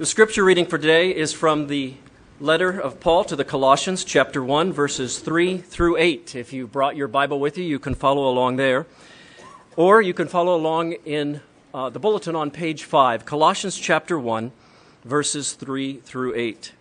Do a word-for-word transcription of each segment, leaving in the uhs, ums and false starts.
The scripture reading for today is from the letter of Paul to the Colossians, chapter one, verses three through eight. If you brought your Bible with you, you can follow along there. Or you can follow along in uh, the bulletin on page five, Colossians chapter one, verses three through eight.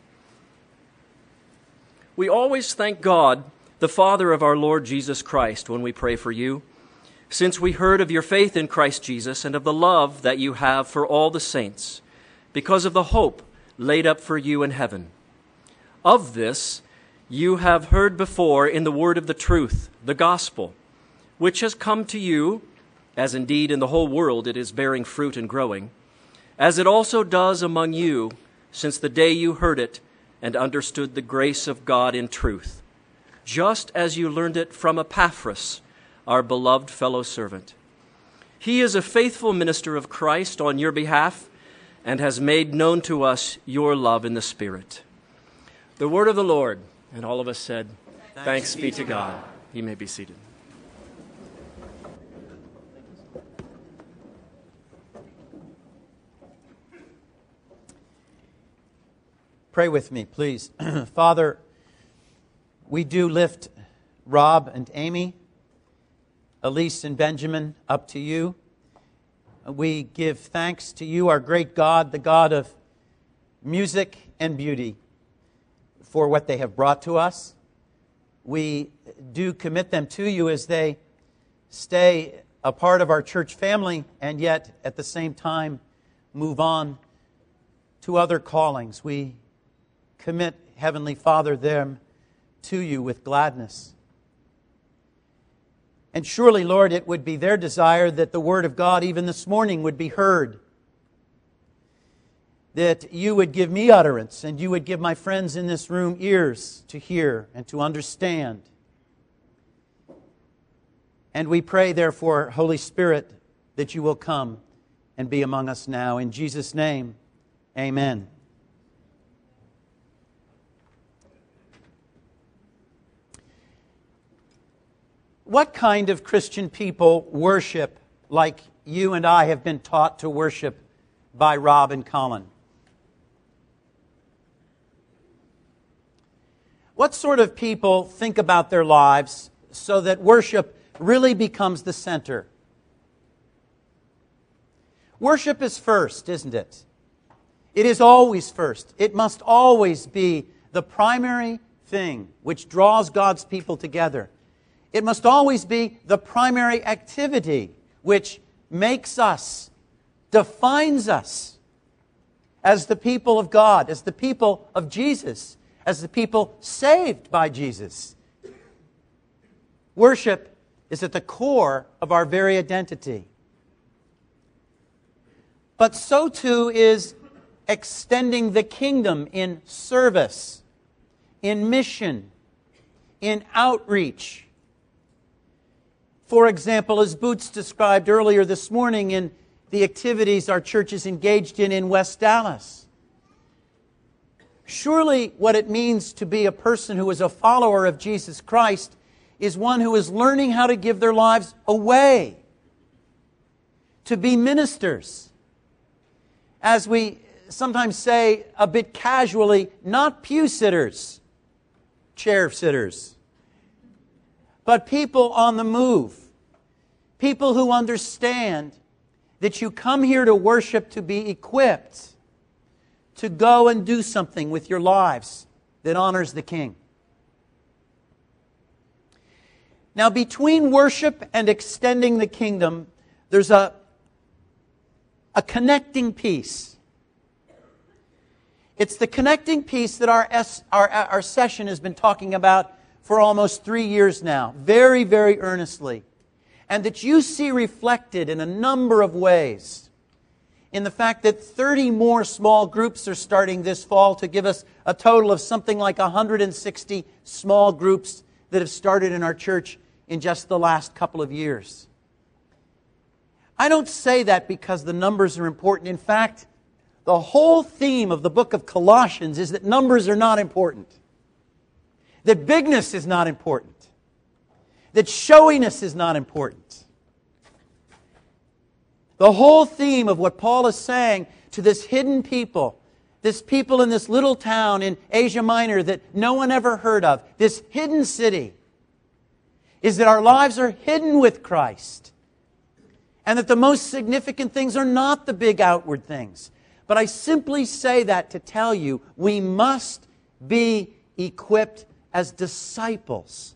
We always thank God, the Father of our Lord Jesus Christ, when we pray for you, since we heard of your faith in Christ Jesus and of the love that you have for all the saints, because of the hope laid up for you in heaven. Of this you have heard before in the word of the truth, the gospel, which has come to you, as indeed in the whole world it is bearing fruit and growing, as it also does among you since the day you heard it and understood the grace of God in truth, just as you learned it from Epaphras, our beloved fellow servant. He is a faithful minister of Christ on your behalf, and has made known to us your love in the Spirit. The word of the Lord. And all of us said, Thanks, Thanks be to God. God. You may be seated. Pray with me, please. Father, we do lift Rob and Amy, Elise and Benjamin up to you. We give thanks to you, our great God, the God of music and beauty, for what they have brought to us. We do commit them to you as they stay a part of our church family and yet at the same time move on to other callings. We commit, Heavenly Father, them to you with gladness. And surely, Lord, it would be their desire that the Word of God even this morning would be heard. That you would give me utterance and you would give my friends in this room ears to hear and to understand. And we pray, therefore, Holy Spirit, that you will come and be among us now. In Jesus' name, amen. What kind of Christian people worship like you and I have been taught to worship by Rob and Colin? What sort of people think about their lives so that worship really becomes the center? Worship is first, isn't it? It is always first. It must always be the primary thing which draws God's people together. It must always be the primary activity which makes us, defines us as the people of God, as the people of Jesus, as the people saved by Jesus. Worship is at the core of our very identity. But so too is extending the kingdom in service, in mission, in outreach. For example, as Boots described earlier this morning in the activities our church is engaged in in West Dallas. Surely what it means to be a person who is a follower of Jesus Christ is one who is learning how to give their lives away, to be ministers. As we sometimes say a bit casually, not pew sitters, chair sitters, but people on the move. People who understand that you come here to worship to be equipped to go and do something with your lives that honors the King. Now, between worship and extending the kingdom, there's a, a connecting piece. It's the connecting piece that our, our, our session has been talking about for almost three years now, very, very earnestly. And that you see reflected in a number of ways in the fact that thirty more small groups are starting this fall to give us a total of something like one hundred sixty small groups that have started in our church in just the last couple of years. I don't say that because the numbers are important. In fact, the whole theme of the book of Colossians is that numbers are not important. That bigness is not important. That showiness is not important. The whole theme of what Paul is saying to this hidden people this people in this little town in Asia Minor that no one ever heard of, this hidden city, is that our lives are hidden with Christ. And that the most significant things are not the big outward things. But I simply say that to tell you, we must be equipped as disciples.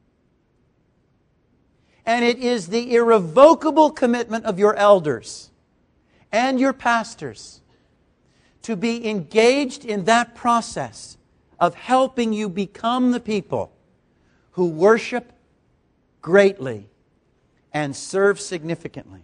And it is the irrevocable commitment of your elders and your pastors to be engaged in that process of helping you become the people who worship greatly and serve significantly.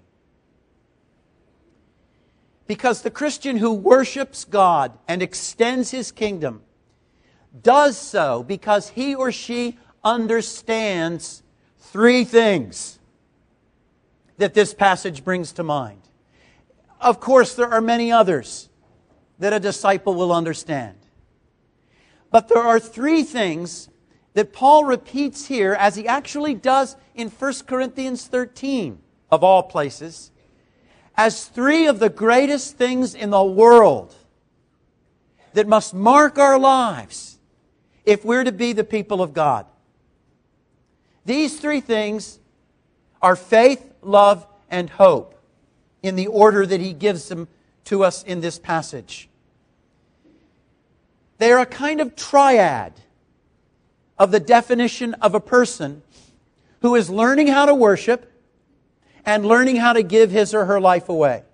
Because the Christian who worships God and extends His kingdom does so because he or she understands three things that this passage brings to mind. Of course, there are many others that a disciple will understand. But there are three things that Paul repeats here, as he actually does in First Corinthians thirteen, of all places, as three of the greatest things in the world that must mark our lives if we're to be the people of God. These three things are faith, love, and hope, in the order that he gives them to us in this passage. They are a kind of triad of the definition of a person who is learning how to worship and learning how to give his or her life away.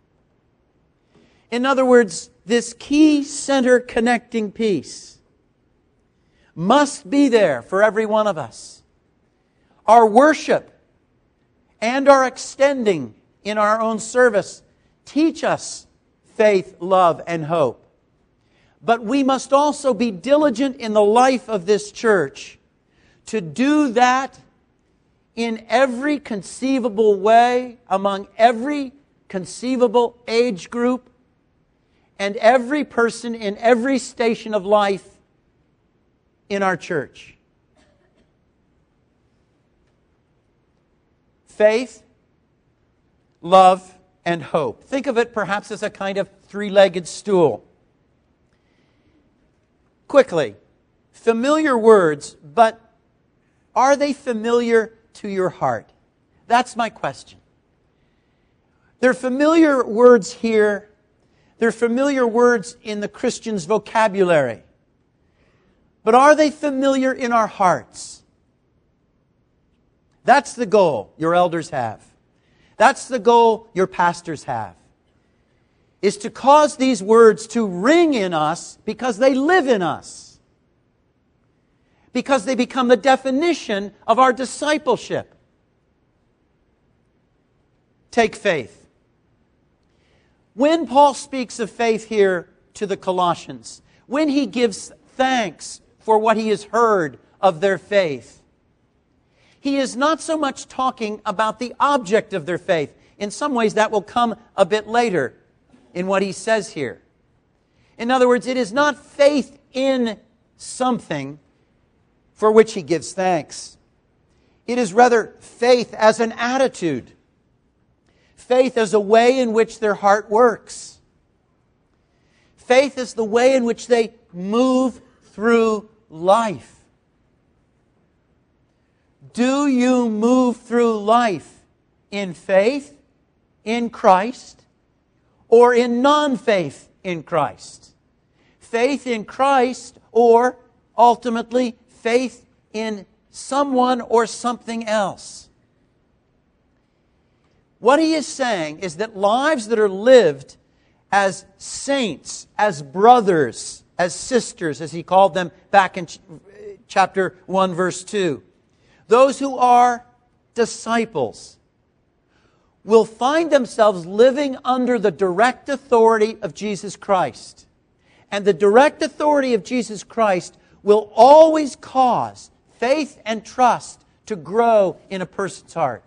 In other words, this key center connecting piece must be there for every one of us. Our worship and our extending in our own service teach us faith, love, and hope. But we must also be diligent in the life of this church to do that in every conceivable way, among every conceivable age group, and every person in every station of life in our church. Faith, love, and hope. Think of it perhaps as a kind of three-legged stool. Quickly, familiar words, but are they familiar to your heart? That's my question. They're familiar words here. They're familiar words in the Christian's vocabulary. But are they familiar in our hearts? That's the goal your elders have. That's the goal your pastors have. Is to cause these words to ring in us because they live in us. Because they become the definition of our discipleship. Take faith. When Paul speaks of faith here to the Colossians, when he gives thanks for what he has heard of their faith, he is not so much talking about the object of their faith. In some ways that will come a bit later in what he says here. In other words, it is not faith in something for which he gives thanks. It is rather faith as an attitude. Faith as a way in which their heart works. Faith is the way in which they move through life. Do you move through life in faith in Christ or in non-faith in Christ? Faith in Christ or ultimately faith in someone or something else. What he is saying is that lives that are lived as saints, as brothers, as sisters, as he called them back in chapter one, verse two, those who are disciples will find themselves living under the direct authority of Jesus Christ. And the direct authority of Jesus Christ will always cause faith and trust to grow in a person's heart.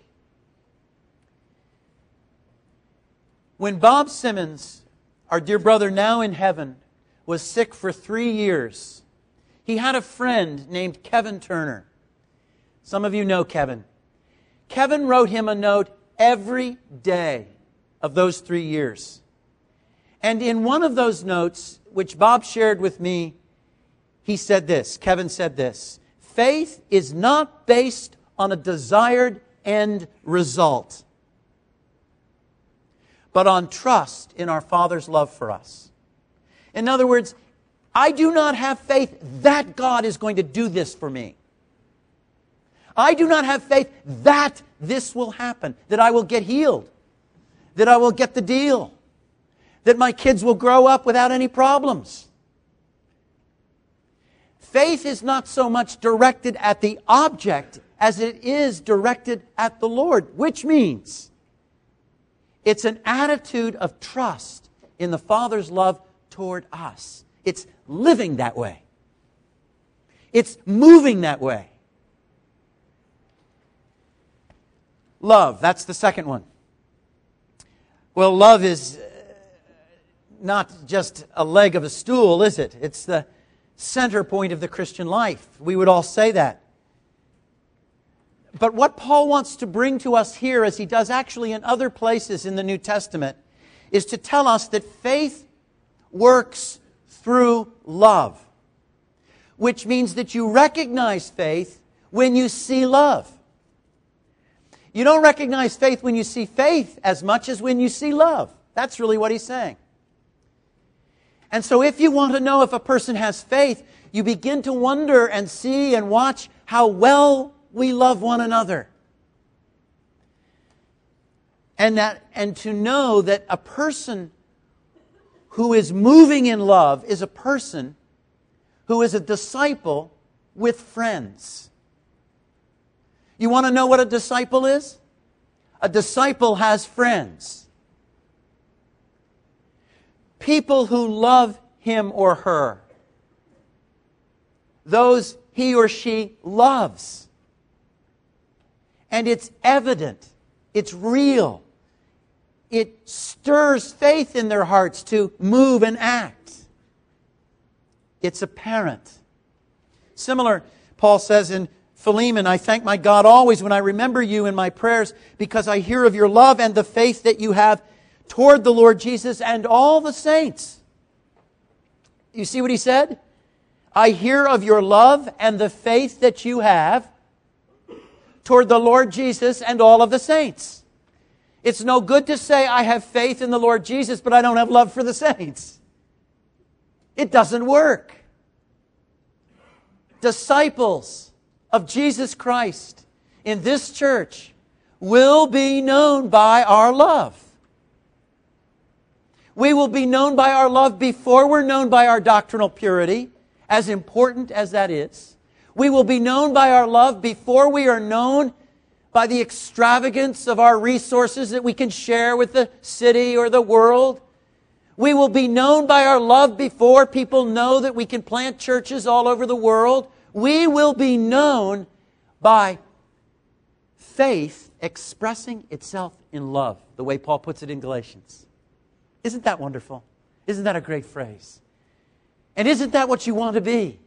When Bob Simmons, our dear brother now in heaven, was sick for three years, he had a friend named Kevin Turner. Some of you know Kevin. Kevin wrote him a note every day of those three years. And in one of those notes, which Bob shared with me, he said this, Kevin said this, faith is not based on a desired end result, but on trust in our Father's love for us. In other words, I do not have faith that God is going to do this for me. I do not have faith that this will happen, that I will get healed, that I will get the deal, that my kids will grow up without any problems. Faith is not so much directed at the object as it is directed at the Lord, which means it's an attitude of trust in the Father's love toward us. It's living that way. It's moving that way. Love, that's the second one. Well, love is not just a leg of a stool, is it? It's the center point of the Christian life. We would all say that. But what Paul wants to bring to us here, as he does actually in other places in the New Testament, is to tell us that faith works through love, which means that you recognize faith when you see love. You don't recognize faith when you see faith as much as when you see love. That's really what he's saying. And so if you want to know if a person has faith, you begin to wonder and see and watch how well we love one another. And that, and to know that a person who is moving in love is a person who is a disciple with friends. You want to know what a disciple is? A disciple has friends. People who love him or her. Those he or she loves. And it's evident. It's real. It stirs faith in their hearts to move and act. It's apparent. Similar, Paul says in Philemon, I thank my God always when I remember you in my prayers, because I hear of your love and the faith that you have toward the Lord Jesus and all the saints. You see what he said? I hear of your love and the faith that you have toward the Lord Jesus and all of the saints. It's no good to say I have faith in the Lord Jesus, but I don't have love for the saints. It doesn't work. Disciples of Jesus Christ in this church will be known by our love. We will be known by our love before we're known by our doctrinal purity, as important as that is. We will be known by our love before we are known by the extravagance of our resources that we can share with the city or the world. We will be known by our love before people know that we can plant churches all over the world. We will be known by faith expressing itself in love, the way Paul puts it in Galatians. Isn't that wonderful? Isn't that a great phrase? And isn't that what you want to be?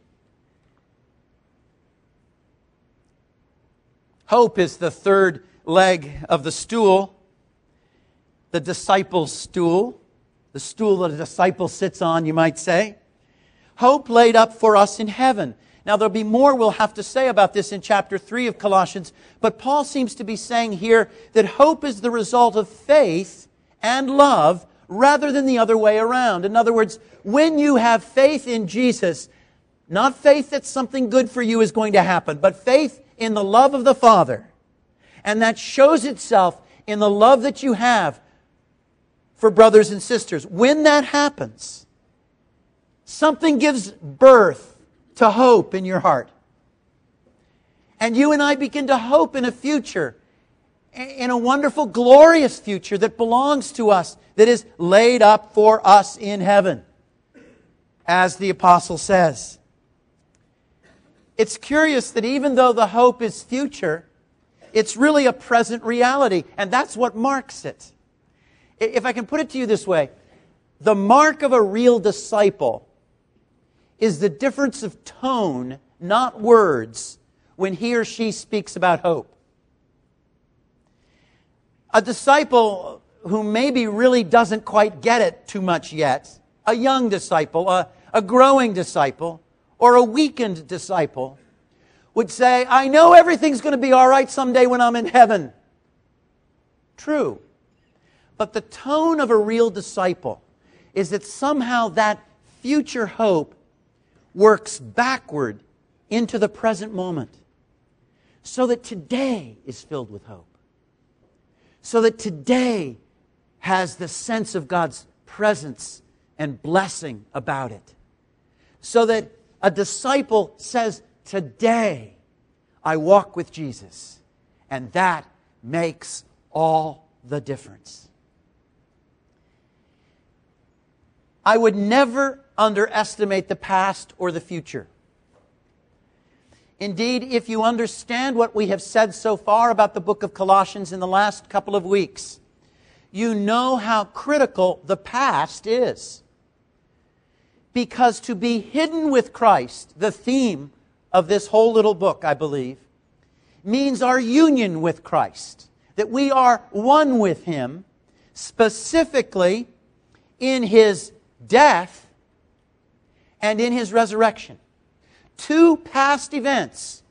Hope is the third leg of the stool, the disciple's stool, the stool that a disciple sits on, you might say. Hope laid up for us in heaven. Now, there'll be more we'll have to say about this in chapter three of Colossians, but Paul seems to be saying here that hope is the result of faith and love rather than the other way around. In other words, when you have faith in Jesus, not faith that something good for you is going to happen, but faith in the love of the Father. And that shows itself in the love that you have for brothers and sisters. When that happens, something gives birth to hope in your heart. And you and I begin to hope in a future, in a wonderful, glorious future that belongs to us, that is laid up for us in heaven, as the apostle says. It's curious that even though the hope is future, it's really a present reality, and that's what marks it. If I can put it to you this way, the mark of a real disciple is the difference of tone, not words, when he or she speaks about hope. A disciple who maybe really doesn't quite get it too much yet, a young disciple, a, a growing disciple, or a weakened disciple, would say, I know everything's going to be all right someday when I'm in heaven. True. But the tone of a real disciple is that somehow that future hope works backward into the present moment, so that today is filled with hope. So that today has the sense of God's presence and blessing about it. So that a disciple says, today I walk with Jesus. And that makes all the difference. I would never underestimate the past or the future. Indeed, if you understand what we have said so far about the book of Colossians in the last couple of weeks, you know how critical the past is. Because to be hidden with Christ, the theme of this whole little book, I believe, means our union with Christ. That we are one with Him, specifically in His death and in His resurrection. Two past events,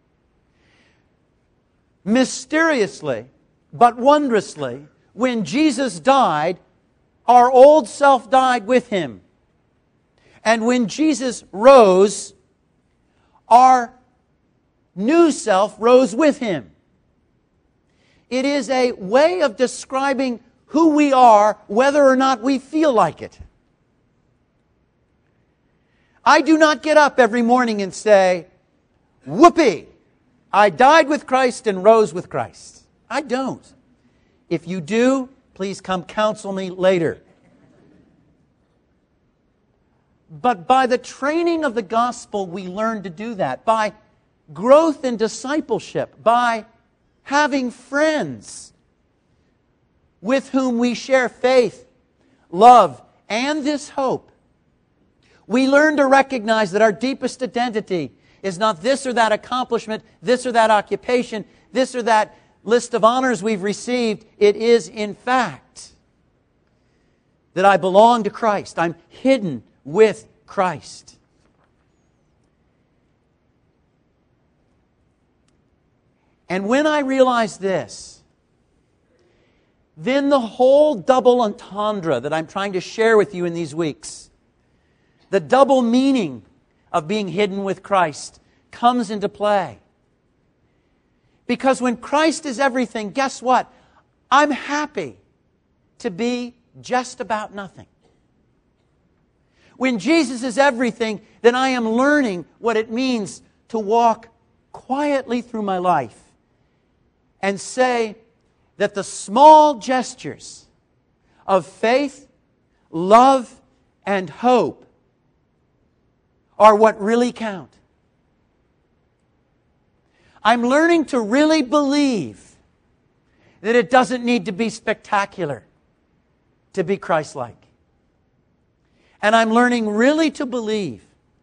mysteriously but wondrously, when Jesus died, our old self died with Him. And when Jesus rose, our new self rose with Him. It is a way of describing who we are, whether or not we feel like it. I do not get up every morning and say, whoopee, I died with Christ and rose with Christ. I don't. If you do, please come counsel me later. But by the training of the gospel, we learn to do that. By growth in discipleship, by having friends with whom we share faith, love, and this hope. We learn to recognize that our deepest identity is not this or that accomplishment, this or that occupation, this or that list of honors we've received. It is, in fact, that I belong to Christ. I'm hidden with Christ. And when I realize this, then the whole double entendre that I'm trying to share with you in these weeks, the double meaning of being hidden with Christ, comes into play. Because when Christ is everything, guess what? I'm happy to be just about nothing. When Jesus is everything, then I am learning what it means to walk quietly through my life and say that the small gestures of faith, love, and hope are what really count. I'm learning to really believe that it doesn't need to be spectacular to be Christ-like. And I'm learning really to believe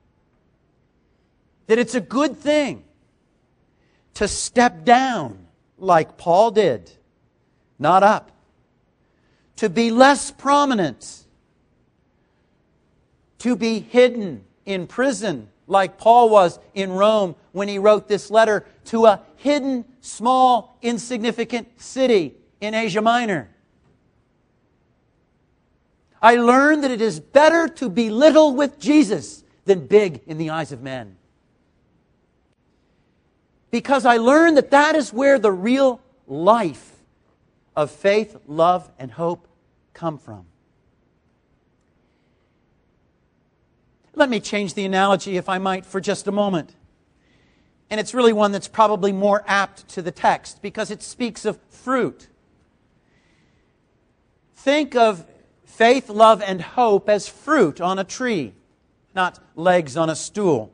that it's a good thing to step down like Paul did, not up. To be less prominent. To be hidden in prison like Paul was in Rome when he wrote this letter to a hidden, small, insignificant city in Asia Minor. I learned that it is better to be little with Jesus than big in the eyes of men. Because I learned that that is where the real life of faith, love, and hope come from. Let me change the analogy, if I might, for just a moment. And it's really one that's probably more apt to the text because it speaks of fruit. Think of faith, love, and hope as fruit on a tree, not legs on a stool.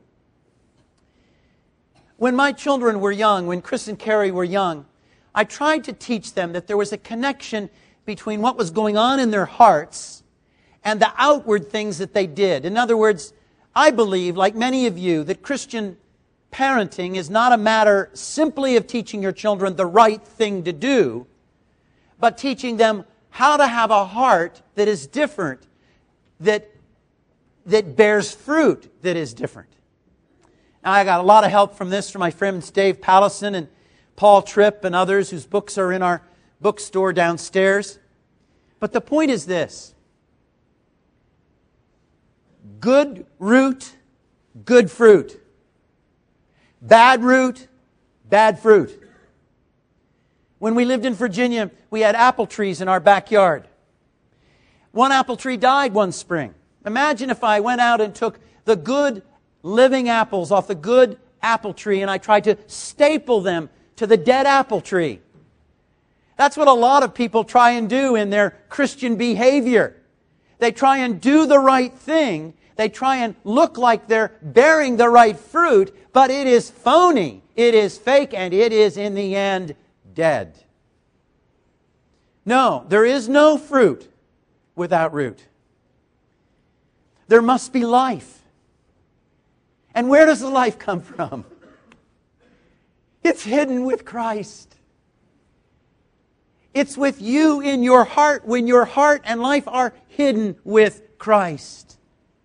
When my children were young, when Chris and Carrie were young, I tried to teach them that there was a connection between what was going on in their hearts and the outward things that they did. In other words, I believe, like many of you, that Christian parenting is not a matter simply of teaching your children the right thing to do, but teaching them how to have a heart that is different, that, that bears fruit that is different. Now, I got a lot of help from this from my friends Dave Pallison and Paul Tripp and others whose books are in our bookstore downstairs. But the point is this: good root, good fruit. Bad root, bad fruit. When we lived in Virginia, we had apple trees in our backyard. One apple tree died one spring. Imagine if I went out and took the good living apples off the good apple tree and I tried to staple them to the dead apple tree. That's what a lot of people try and do in their Christian behavior. They try and do the right thing. They try and look like they're bearing the right fruit, but it is phony. It is fake, and it is, in the end, dead. No, there is no fruit without root. There must be life. And where does the life come from? It's hidden with Christ. It's with you in your heart when your heart and life are hidden with Christ.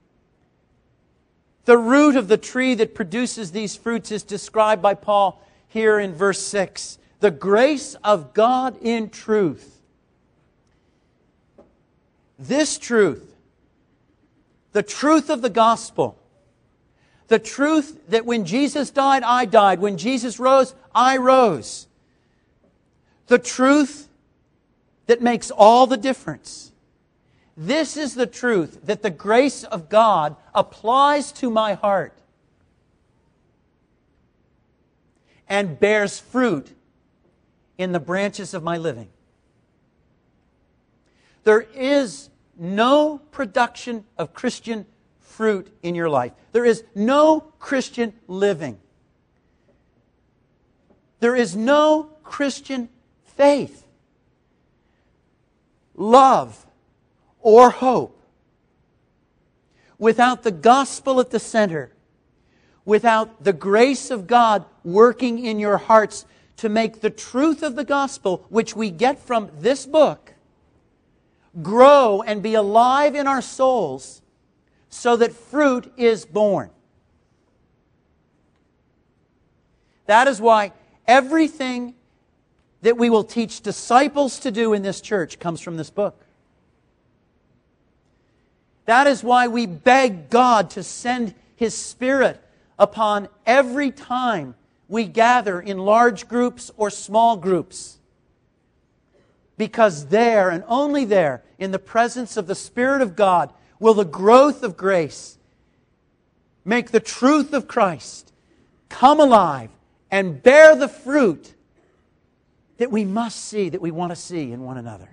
The root of the tree that produces these fruits is described by Paul here in verse six. The grace of God in truth. This truth, the truth of the gospel, the truth that when Jesus died, I died. When Jesus rose, I rose. The truth that makes all the difference. This is the truth that the grace of God applies to my heart and bears fruit in the branches of my living. There is no production of Christian fruit in your life. There is no Christian living. There is no Christian faith, love, or hope without the gospel at the center, without the grace of God working in your hearts to make the truth of the gospel, which we get from this book, grow and be alive in our souls so that fruit is born. That is why everything that we will teach disciples to do in this church comes from this book. That is why we beg God to send His Spirit upon every time we gather in large groups or small groups. Because there, and only there, in the presence of the Spirit of God, will the growth of grace make the truth of Christ come alive and bear the fruit that we must see, that we want to see in one another.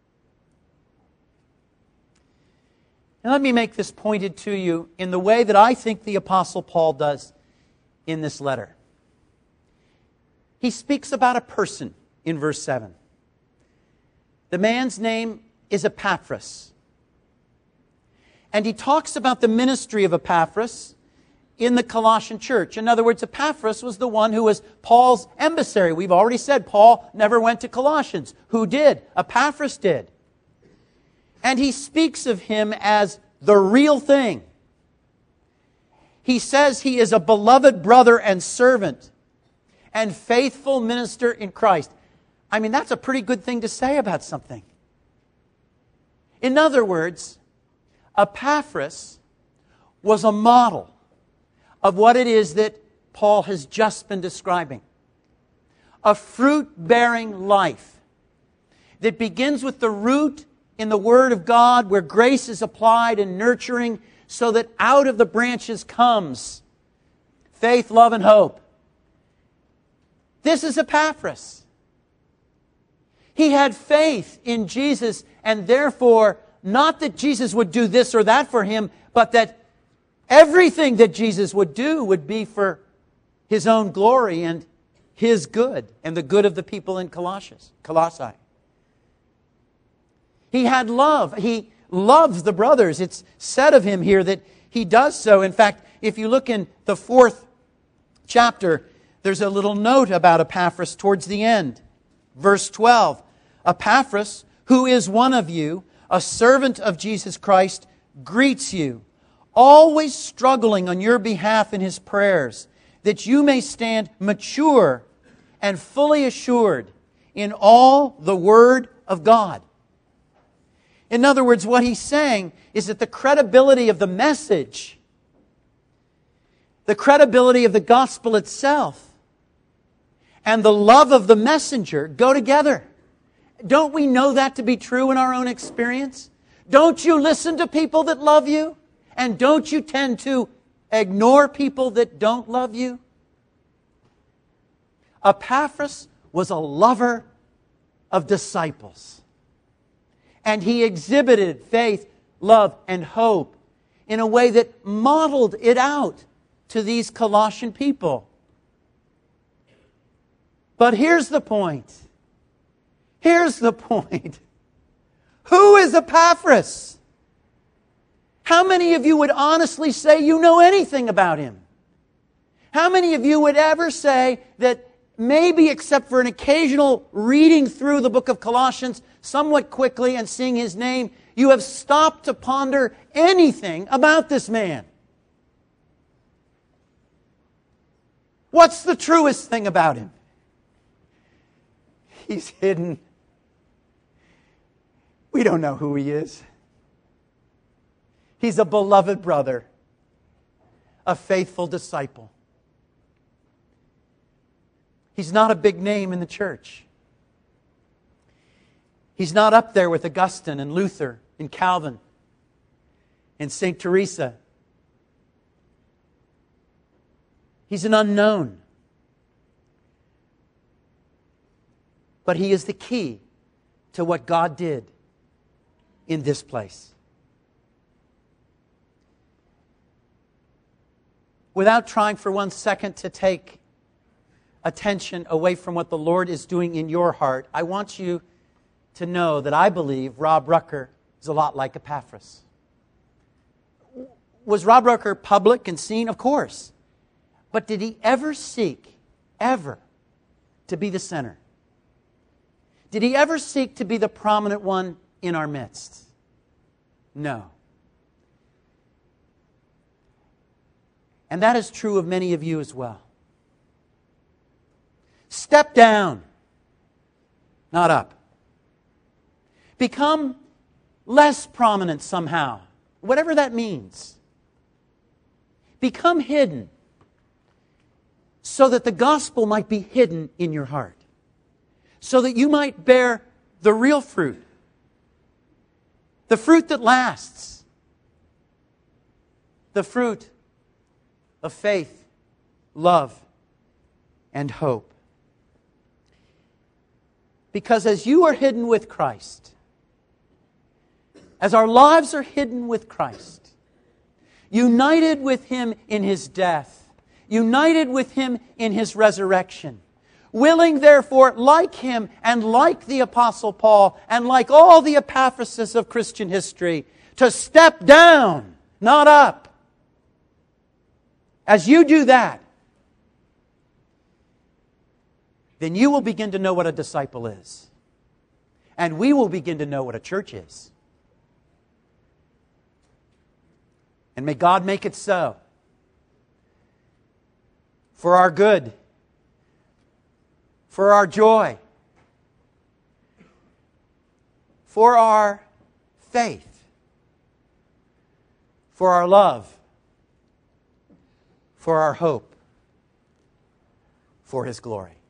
And let me make this pointed to you in the way that I think the Apostle Paul does in this letter. He speaks about a person in verse seven. The man's name is Epaphras. And he talks about the ministry of Epaphras in the Colossian church. In other words, Epaphras was the one who was Paul's emissary. We've already said Paul never went to Colossians. Who did? Epaphras did. And he speaks of him as the real thing. He says he is a beloved brother and servant and faithful minister in Christ. I mean, that's a pretty good thing to say about something. In other words, Epaphras was a model of what it is that Paul has just been describing. A fruit-bearing life that begins with the root in the Word of God, where grace is applied and nurturing, so that out of the branches comes faith, love, and hope. This is Epaphras. He had faith in Jesus, and therefore, not that Jesus would do this or that for him, but that everything that Jesus would do would be for His own glory and His good, and the good of the people in Colossus, Colossae. He had love. He loves the brothers. It's said of him here that he does so. In fact, if you look in the fourth chapter, there's a little note about Epaphras towards the end. Verse twelve, Epaphras, who is one of you, a servant of Jesus Christ, greets you, always struggling on your behalf in his prayers, that you may stand mature and fully assured in all the Word of God. In other words, what he's saying is that the credibility of the message, the credibility of the gospel itself, and the love of the messenger go together. Don't we know that to be true in our own experience? Don't you listen to people that love you? And don't you tend to ignore people that don't love you? Epaphras was a lover of disciples. And he exhibited faith, love, and hope in a way that modeled it out to these Colossian people. But here's the point. Here's the point. Who is Epaphras? How many of you would honestly say you know anything about him? How many of you would ever say that maybe except for an occasional reading through the book of Colossians somewhat quickly and seeing his name, you have stopped to ponder anything about this man? What's the truest thing about him? He's hidden. We don't know who he is. He's a beloved brother, a faithful disciple. He's not a big name in the church. He's not up there with Augustine and Luther and Calvin and Saint Teresa. He's an unknown. But he is the key to what God did in this place. Without trying for one second to take attention away from what the Lord is doing in your heart, I want you to know that I believe Rob Rucker is a lot like Epaphras. Was Rob Rucker public and seen? Of course. But did he ever seek, ever, to be the center? Did he ever seek to be the prominent one in our midst? No. And that is true of many of you as well. Step down, not up. Become less prominent somehow, whatever that means. Become hidden so that the gospel might be hidden in your heart, so that you might bear the real fruit, the fruit that lasts, the fruit of faith, love, and hope. Because as you are hidden with Christ, as our lives are hidden with Christ, united with Him in His death, united with Him in His resurrection, willing therefore, like Him and like the Apostle Paul and like all the Epaphrases of Christian history, to step down, not up. As you do that, then you will begin to know what a disciple is. And we will begin to know what a church is. And may God make it so. For our good. For our joy. For our faith. For our love. For our hope. For His glory.